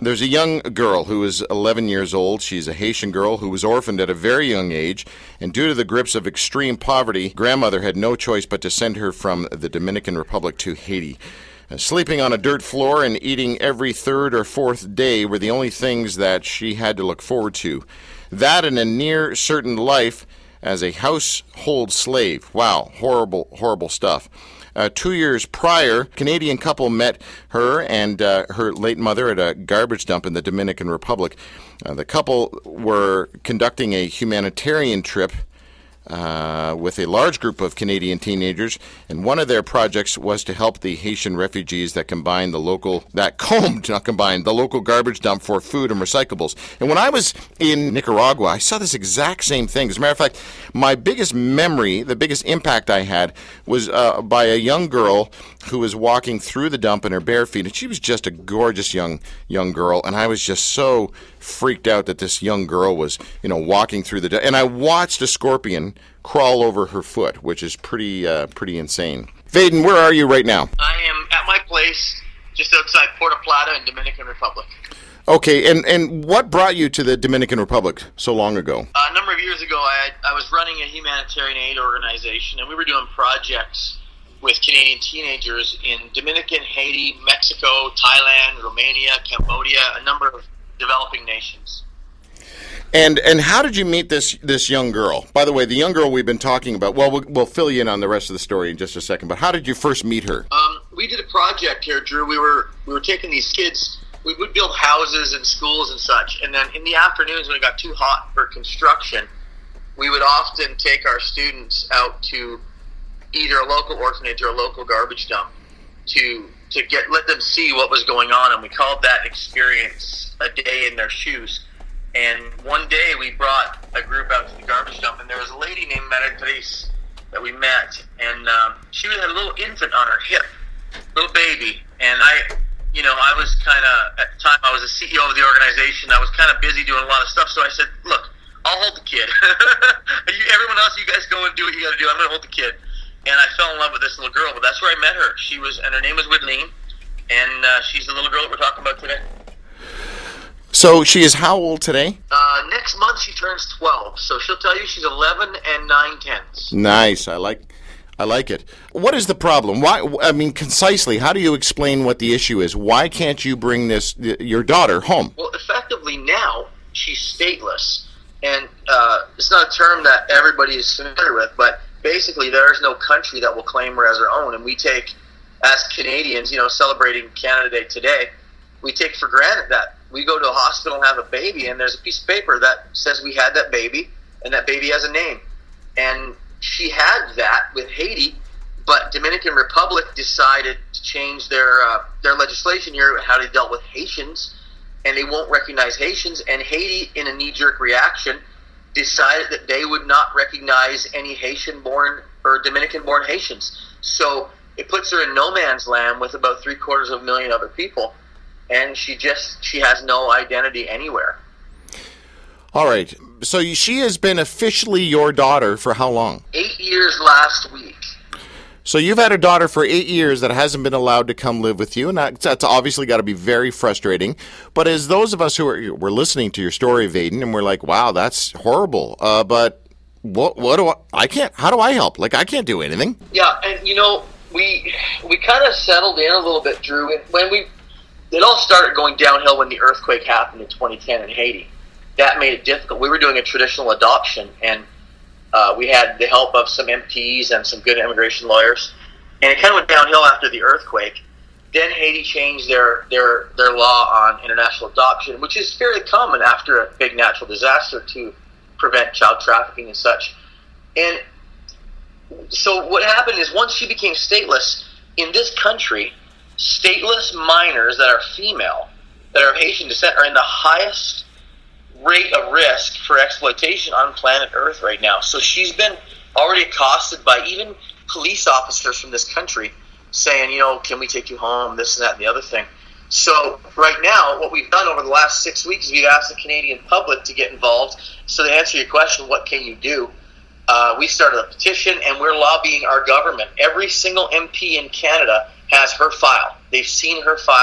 There's a young girl who is 11 years old. She's a Haitian girl who was orphaned at a very young age, and due to the grips of extreme poverty, grandmother had no choice but to send her from the Dominican Republic to Haiti. Sleeping on a dirt floor and eating every third or fourth day were the only things that she had to look forward to. That and a near certain life as a household slave. Wow, horrible, horrible stuff. 2 years prior, a Canadian couple met her and her late mother at a garbage dump in the Dominican Republic. The couple were conducting a humanitarian trip with a large group of Canadian teenagers, and one of their projects was to help the Haitian refugees that combed the local garbage dump for food and recyclables. And when I was in Nicaragua, I saw this exact same thing. As a matter of fact, my biggest memory, the biggest impact I had, was by a young girl who was walking through the dump in her bare feet, and she was just a gorgeous young girl, and I was just so freaked out that this young girl was, walking through the dump. And I watched a scorpion crawl over her foot, which is pretty insane. Vaden, where are you right now? I am at my place just outside Puerto Plata in Dominican Republic. Okay, and what brought you to the Dominican Republic so long ago? A number of years ago, I was running a humanitarian aid organization, and we were doing projects with Canadian teenagers in Dominican, Haiti, Mexico, Thailand, Romania, Cambodia, a number of developing nations. And how did you meet this young girl? By the way, the young girl we've been talking about, well, we'll fill you in on the rest of the story in just a second, but how did you first meet her? We did a project here, Drew. We were taking these kids. We would build houses and schools and such, and then in the afternoons when it got too hot for construction, we would often take our students out to either a local orphanage or a local garbage dump to let them see what was going on, and we called that experience a day in their shoes. And one day we brought a group out to the garbage dump, and there was a lady named Meretriz that we met, and she had a little infant on her hip, little baby, and I was kind of, at the time I was the CEO of the organization, I was kind of busy doing a lot of stuff, so I said, look, I'll hold the kid. Everyone else, you guys go and do what you got to do, I'm going to hold the kid. And I fell in love with this little girl, but that's where I met her. And her name was Whitleen, and she's the little girl that we're talking about today. So she is how old today? Next month she turns 12, so she'll tell you she's 11 and 9/10. Nice, I like it. What is the problem? Why? I mean, concisely, how do you explain what the issue is? Why can't you bring your daughter home? Well, effectively now she's stateless, and it's not a term that everybody is familiar with, but basically there is no country that will claim her as her own, and we take, as Canadians, celebrating Canada Day today, we take for granted that we go to a hospital and have a baby, and there's a piece of paper that says we had that baby, and that baby has a name. And she had that with Haiti, but Dominican Republic decided to change their legislation here, how they dealt with Haitians, and they won't recognize Haitians. And Haiti, in a knee-jerk reaction, decided that they would not recognize any Haitian-born or Dominican-born Haitians. So it puts her in no man's land with about 750,000 other people, and she has no identity anywhere. All right. So she has been officially your daughter for how long? 8 years last week. So you've had a daughter for 8 years that hasn't been allowed to come live with you, and that's obviously got to be very frustrating. But as those of us who we're listening to your story, Vaden, and we're like, wow, that's horrible. But what do I can't? How do I help? Like, I can't do anything. Yeah, and we kind of settled in a little bit, Drew. It all started going downhill when the earthquake happened in 2010 in Haiti. That made it difficult. We were doing a traditional adoption, and we had the help of some MPs and some good immigration lawyers. And it kind of went downhill after the earthquake. Then Haiti changed their law on international adoption, which is fairly common after a big natural disaster to prevent child trafficking and such. And so what happened is once she became stateless, in this country, stateless minors that are female, that are of Haitian descent, are in the highest rate of risk for exploitation on planet Earth right now. So she's been already accosted by even police officers from this country saying, can we take you home, this and that and the other thing. So right now, what we've done over the last 6 weeks is we've asked the Canadian public to get involved. So to answer your question, what can you do? We started a petition, and we're lobbying our government. Every single MP in Canada has her file. They've seen her file.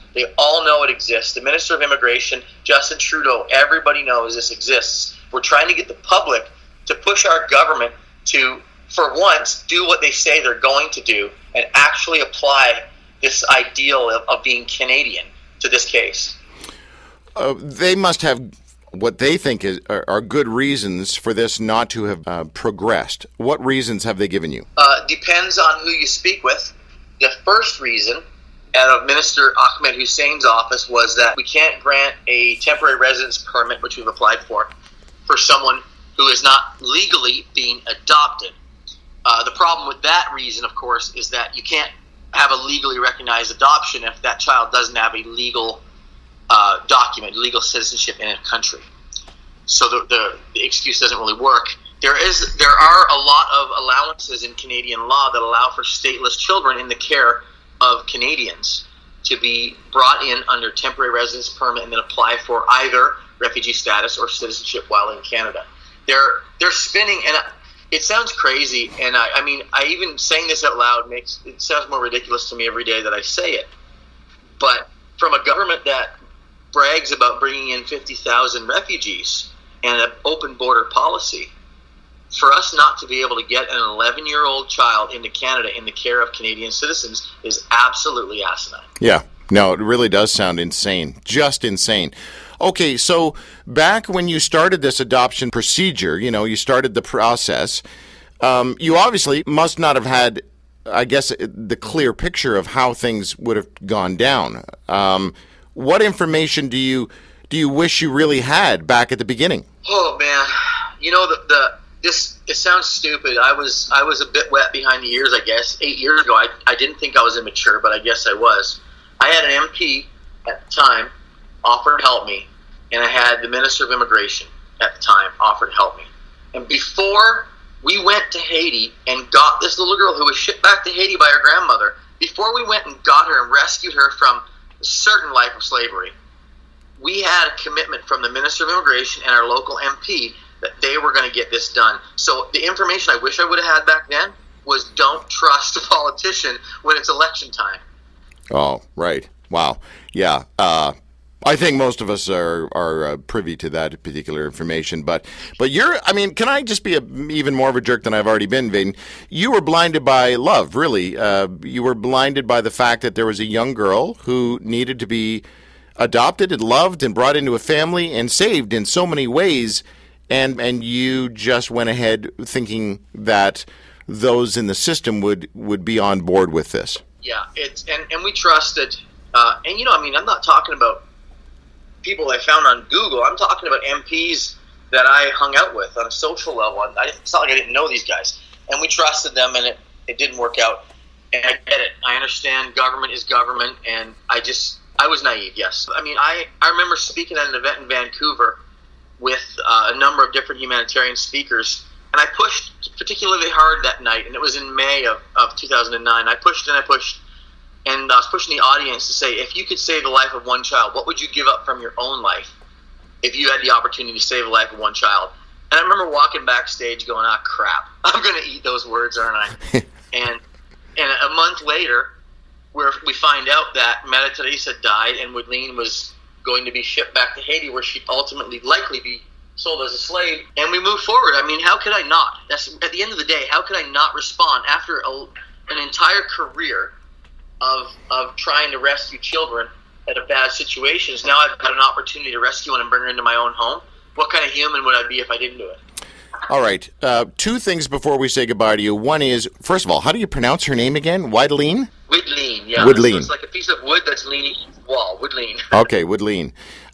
They all know it exists. The Minister of Immigration, Justin Trudeau, everybody knows this exists. We're trying to get the public to push our government to, for once, do what they say they're going to do and actually apply this ideal of being Canadian to this case. They must have what they think are good reasons for this not to have progressed. What reasons have they given you? Depends on who you speak with. The first reason out of Minister Ahmed Hussein's office was that we can't grant a temporary residence permit, which we've applied for someone who is not legally being adopted. The problem with that reason, of course, is that you can't have a legally recognized adoption if that child doesn't have a legal document, legal citizenship in a country. So the excuse doesn't really work. There are a lot of allowances in Canadian law that allow for stateless children in the care of Canadians to be brought in under temporary residence permit and then apply for either refugee status or citizenship while in Canada. They're spinning, and it sounds crazy, and I mean, even saying this out loud it sounds more ridiculous to me every day that I say it. But from a government that brags about bringing in 50,000 refugees and an open border policy, for us not to be able to get an 11-year-old child into Canada in the care of Canadian citizens is absolutely asinine. Yeah, no, it really does sound insane, just insane. Okay, so back when you started this adoption procedure, you started the process, you obviously must not have had, I guess, the clear picture of how things would have gone down. What information do you wish you really had back at the beginning? Oh man, it sounds stupid. I was a bit wet behind the ears, I guess. 8 years ago, I didn't think I was immature, but I guess I was. I had an MP at the time offer to help me, and I had the Minister of Immigration at the time offer to help me. And before we went to Haiti and got this little girl who was shipped back to Haiti by her grandmother, before we went and got her and rescued her from a certain life of slavery, we had a commitment from the Minister of Immigration and our local MP that they were going to get this done. So the information I wish I would have had back then was don't trust a politician when it's election time. Oh, right. Wow. Yeah. I think most of us are privy to that particular information, but can I just be even more of a jerk than I've already been, Vaden? You were blinded by love, really. You were blinded by the fact that there was a young girl who needed to be adopted and loved and brought into a family and saved in so many ways, and you just went ahead thinking that those in the system would be on board with this. Yeah, and we trusted, I'm not talking about people I found on Google. I'm talking about MPs that I hung out with on a social level. It's not like I didn't know these guys. And we trusted them, and it didn't work out. And I get it. I understand government is government, and I was naive, yes. I remember speaking at an event in Vancouver with a number of different humanitarian speakers, and I pushed particularly hard that night, and it was in May of 2009. I pushed, and I was pushing the audience to say, if you could save the life of one child, what would you give up from your own life if you had the opportunity to save the life of one child? And I remember walking backstage going, crap, I'm going to eat those words, aren't I? and a month later, we find out that Meta Teresa died and Woodleen was going to be shipped back to Haiti, where she'd ultimately likely be sold as a slave. And we move forward. How could I not? At the end of the day, how could I not respond after an entire career of trying to rescue children out of bad situations? Now I've got an opportunity to rescue one and bring her into my own home. What kind of human would I be if I didn't do it? All right. Two things before we say goodbye to you. One is, first of all, how do you pronounce her name again? Woodleen? Woodleen, yeah. Woodleen. So it's like a piece of wood that's leaning against the wall. Woodleen. Okay, Woodleen.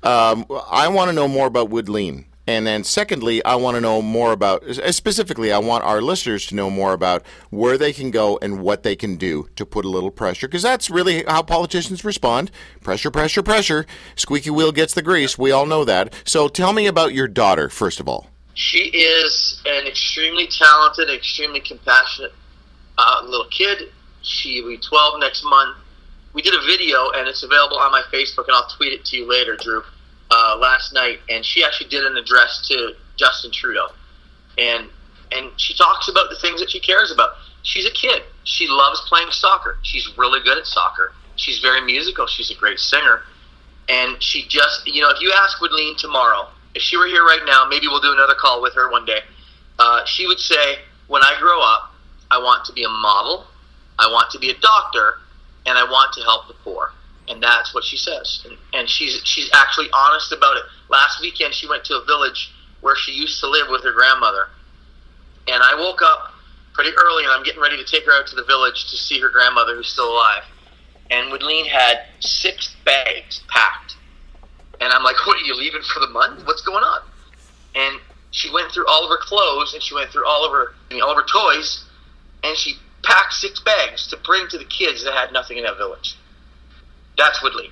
I want to know more about Woodleen. And then secondly, I want to know more about, specifically, I want our listeners to know more about where they can go and what they can do to put a little pressure, because that's really how politicians respond. Pressure, pressure, pressure. Squeaky wheel gets the grease. We all know that. So tell me about your daughter, first of all. She is an extremely talented, extremely compassionate little kid. She will be 12 next month. We did a video, and it's available on my Facebook, and I'll tweet it to you later, Drew. Last night, and she actually did an address to Justin Trudeau, and she talks about the things that she cares about. She's a kid. She loves playing soccer. She's really good at soccer. she's very musical. She's a great singer. And she just, if you ask Woodleen tomorrow, if she were here right now, maybe we'll do another call with her one day, she would say, when I grow up, I want to be a model, I want to be a doctor, and I want to help the poor. And that's what she says. And she's actually honest about it. Last weekend, she went to a village where she used to live with her grandmother. And I woke up pretty early, and I'm getting ready to take her out to the village to see her grandmother, who's still alive. And Woodleen had 6 bags packed. And I'm like, what, are you leaving for the month? What's going on? And she went through all of her clothes, and she went through all of her toys, and she packed 6 bags to bring to the kids that had nothing in that village. That's Woodleen.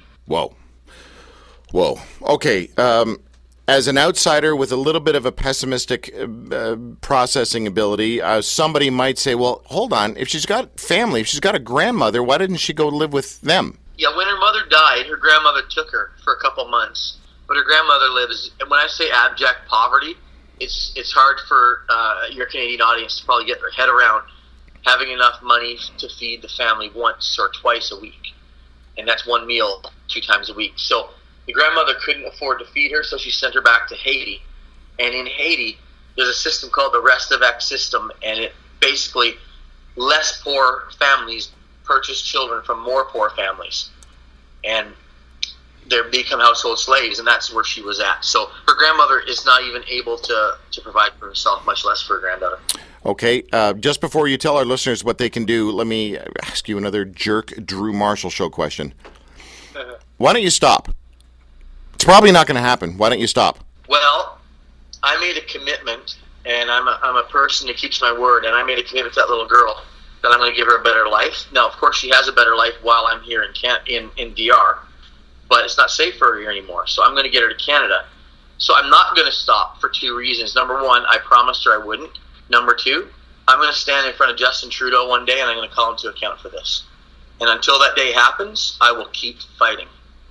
Whoa. Okay. As an outsider with a little bit of a pessimistic processing ability, somebody might say, well, hold on. If she's got family, if she's got a grandmother, why didn't she go live with them? Yeah, when her mother died, her grandmother took her for a couple months. But her grandmother lives, and when I say abject poverty, it's hard for your Canadian audience to probably get their head around having enough money to feed the family once or twice a week. And that's one meal 2 times a week. So the grandmother couldn't afford to feed her, so she sent her back to Haiti. And in Haiti, there's a system called the Restavec system, and it basically less poor families purchase children from more poor families. And they become household slaves, and that's where she was at. So her grandmother is not even able to provide for herself, much less for her granddaughter. Okay, just before you tell our listeners what they can do, let me ask you another jerk Drew Marshall Show question. Why don't you stop? It's probably not going to happen. Why don't you stop? Well, I made a commitment, and I'm a person who keeps my word, and I made a commitment to that little girl that I'm going to give her a better life. Now, of course, she has a better life while I'm here in DR, but it's not safe for her here anymore, so I'm going to get her to Canada. So I'm not going to stop for 2 reasons. Number one, I promised her I wouldn't. Number 2, I'm going to stand in front of Justin Trudeau one day, and I'm going to call him to account for this. And until that day happens, I will keep fighting.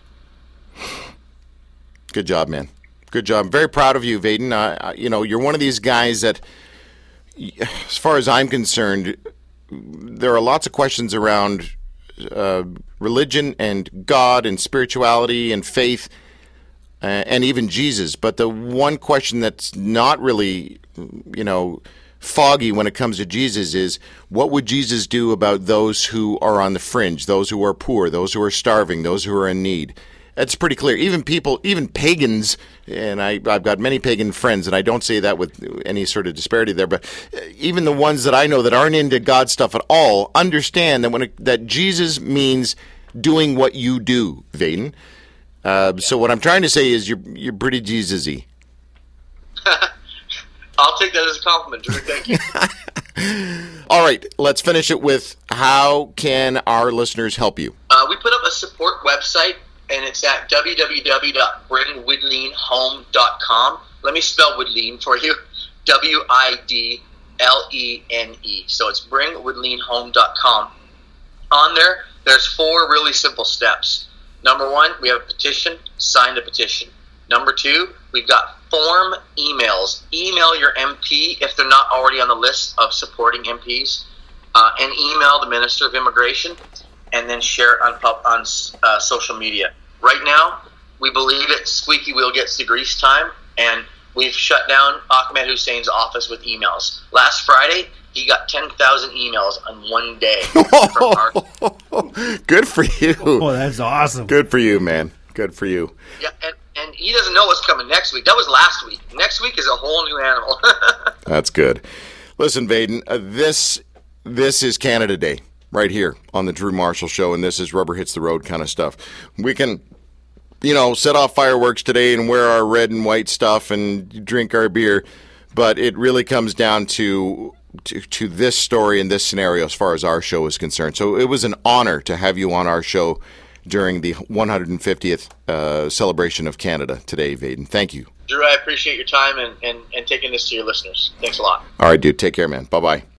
Good job, man. Good job. I'm very proud of you, Vaden. You're one of these guys that, as far as I'm concerned, there are lots of questions around religion and God and spirituality and faith and even Jesus. But the one question that's not really, foggy when it comes to Jesus is, what would Jesus do about those who are on the fringe, those who are poor, those who are starving, those who are in need? It's pretty clear. Even pagans, and I've got many pagan friends, and I don't say that with any sort of disparity there, but even the ones that I know that aren't into God stuff at all understand that that Jesus means doing what you do, Vaden. So what I'm trying to say is you're pretty Jesus-y. I'll take that as a compliment, Drew. Thank you. All right, let's finish it with, how can our listeners help you? We put up a support website, and it's at www.bringwoodleenhome.com. Let me spell Woodleen for you. Widlene. So it's bringwoodleenhome.com. On there, there's 4 really simple steps. Number 1, we have a petition. Sign the petition. Number 2, we've got form emails. Email your MP if they're not already on the list of supporting MPs, and email the Minister of Immigration, and then share it on social media. Right now, we believe it. Squeaky wheel gets the grease time, and we've shut down Ahmed Hussein's office with emails. Last Friday, he got 10,000 emails on one day. Good for you. Oh, that's awesome. Good for you, man. Good for you. Yeah, and he doesn't know what's coming next week. That was last week. Next week is a whole new animal. That's good. Listen, Vaden, this is Canada Day right here on the Drew Marshall Show, and this is rubber hits the road kind of stuff. We can, set off fireworks today and wear our red and white stuff and drink our beer, but it really comes down to this story and this scenario as far as our show is concerned. So it was an honor to have you on our show during the 150th celebration of Canada today, Vaden. Thank you. Drew, I appreciate your time and taking this to your listeners. Thanks a lot. All right, dude. Take care, man. Bye-bye.